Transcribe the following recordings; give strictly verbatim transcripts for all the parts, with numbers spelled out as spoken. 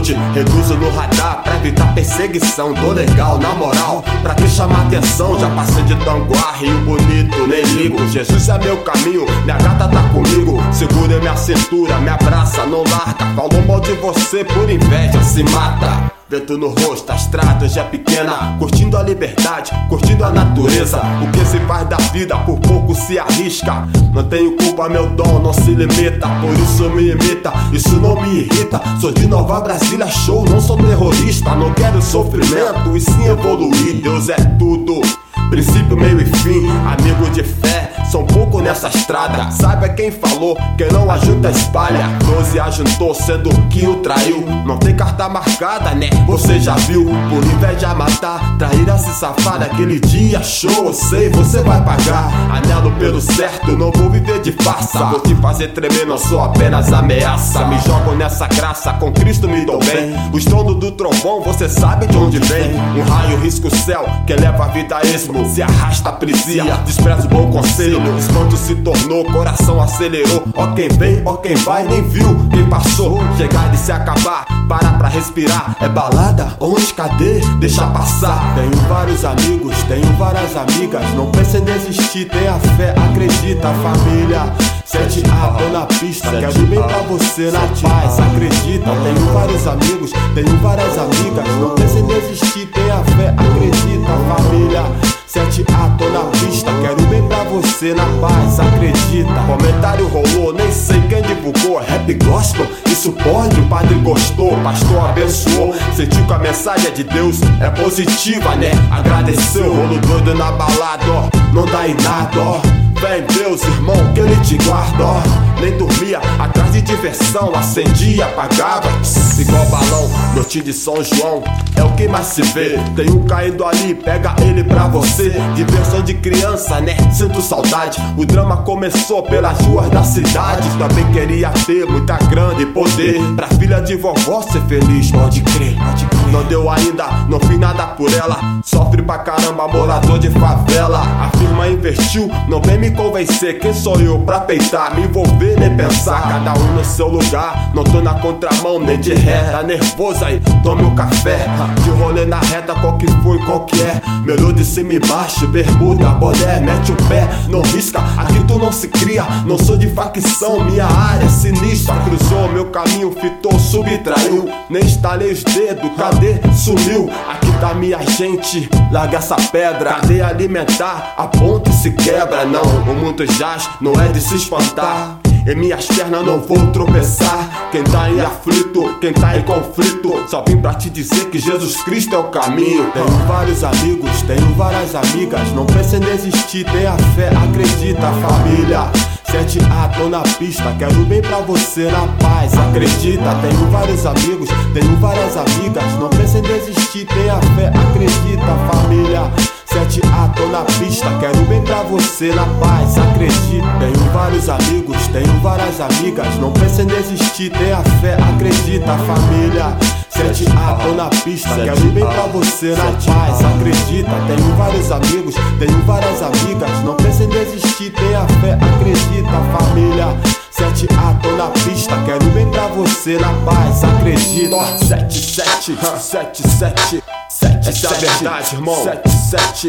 te reduzo no radar pra evitar perseguição. Tô legal, na moral, pra te chamar atenção. Já passei de Tanguá, Rio Bonito, nem ligo. Jesus é meu caminho, minha gata tá comigo. Segura minha cintura, me abraça, não larga. Falou mal de você, por inveja se mata. Vento no rosto, a estrada já é pequena. Curtindo a liberdade, curtindo a natureza. O que se faz da vida, por pouco se arrisca. Não tenho culpa, meu dom não se limita. Por isso me imita, isso não me irrita. Sou de Nova Brasília, show, não sou terrorista. Não quero sofrimento e sim evoluir. Deus é tudo, princípio, meio e fim. Amigo de fé, são pouco nessa estrada. Saiba quem falou, quem não ajunta espalha. Doze ajuntou, sendo que o traiu. Não tem carta marcada, né? Você já viu. Por inveja matar, traíra se safar. Naquele dia show, eu sei, você vai pagar. Anelo pelo certo, não vou viver de farsa. Vou te fazer tremer, não sou apenas ameaça. Me jogo nessa graça, com Cristo me dou bem. O estrondo do trovão, você sabe de onde vem. Um raio risca o céu, que leva a vida a esmo. Se arrasta a prisia, despreza o bom conselho. Espanto se tornou, coração acelerou. Ó quem vem, ó quem vai, nem viu quem passou. Chegar e se acabar, parar pra respirar. É balada? Onde? Cadê? Deixa passar. Tenho vários amigos, tenho várias amigas. Não pense em desistir, tenha fé, acredita, família. sete A, tô na pista, quero bem pra você na paz, acredita. Tenho vários amigos, tenho várias amigas. Não pense em desistir, tenha fé, acredita, família. sete A, tô na pista, quero bem pra você na paz, acredita. Comentário rolou, nem sei quem divulgou. Rap gospel, isso pode, o padre gostou, pastor abençoou. Sentiu que a mensagem de Deus é positiva, né? Agradeceu, rolo doido na balada, ó, não dá em nada, ó. Fé em Deus, irmão, que Ele te guarda, ó. Nem dormia, atrás de diversão, acendia, apagava, igual balão, noite de São João, é o que mais se vê. Tem um caindo ali, pega ele pra você. Diversão de criança, né? Sinto saudade. O drama começou pelas ruas da cidade. Também queria ter muita grana e poder. Pra filha de vovó ser feliz, pode crer, pode crer. Não deu ainda, não fiz nada por ela. Sofre pra caramba, morador de favela. A firma investiu, não vem me convencer. Quem sou eu pra peitar, me envolver nem pensar. Cada um no seu lugar, não tô na contramão nem de ré. Tá nervoso aí, tome um café. De rolê na reta, qual que foi, qual que é. Melhor de cima e baixo, bermuda, boné, mete o pé, não risca, aqui tu não se cria. Não sou de facção, minha área é sinistra. Cruzou meu caminho, fitou, subtraiu. Nem estalei os dedos, cadê? Sumiu. Aqui tá minha gente, larga essa pedra. Cadeia alimentar, a ponte se quebra. Não, o mundo jaz, não é de se espantar. Em minhas pernas não vou tropeçar. Quem tá em aflito, quem tá em conflito, só vim pra te dizer que Jesus Cristo é o caminho. Tenho vários amigos, tenho várias amigas. Não pense em desistir, tenha fé, acredita, família. sete A, tô na pista, quero bem pra você na paz, acredita. Tenho vários amigos, tenho várias amigas. Não pense em desistir, tenha fé, acredita, família. sete A, tô na pista, quero bem pra você na paz, acredita. Tenho vários amigos, tenho várias amigas. Não pense em desistir, tenha fé, acredita, família. sete A, tô na pista, quero bem pra você na paz, acredita. Tenho vários amigos, tenho várias amigas. Não pense em desistir, tenha fé, acredita, família. sete A, tô na pista, quero bem pra você na paz, acredita. sete sete, sete sete, sete, essa é a verdade, irmão. sete sete.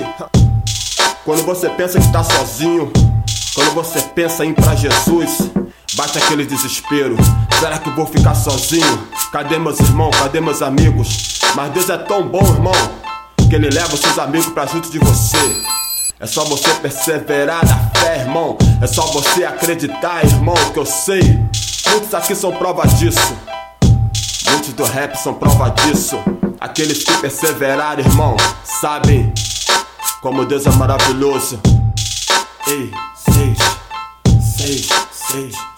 Quando você pensa que tá sozinho, quando você pensa em ir pra Jesus, bate aquele desespero. Será que eu vou ficar sozinho? Cadê meus irmãos? Cadê meus amigos? Mas Deus é tão bom, irmão, que Ele leva os seus amigos pra junto de você. É só você perseverar na fé, irmão. É só você acreditar, irmão, que eu sei. Muitos aqui são prova disso. Muitos do rap são prova disso. Aqueles que perseveraram, irmão, sabem como Deus é maravilhoso. Ei, seis, seis, seis.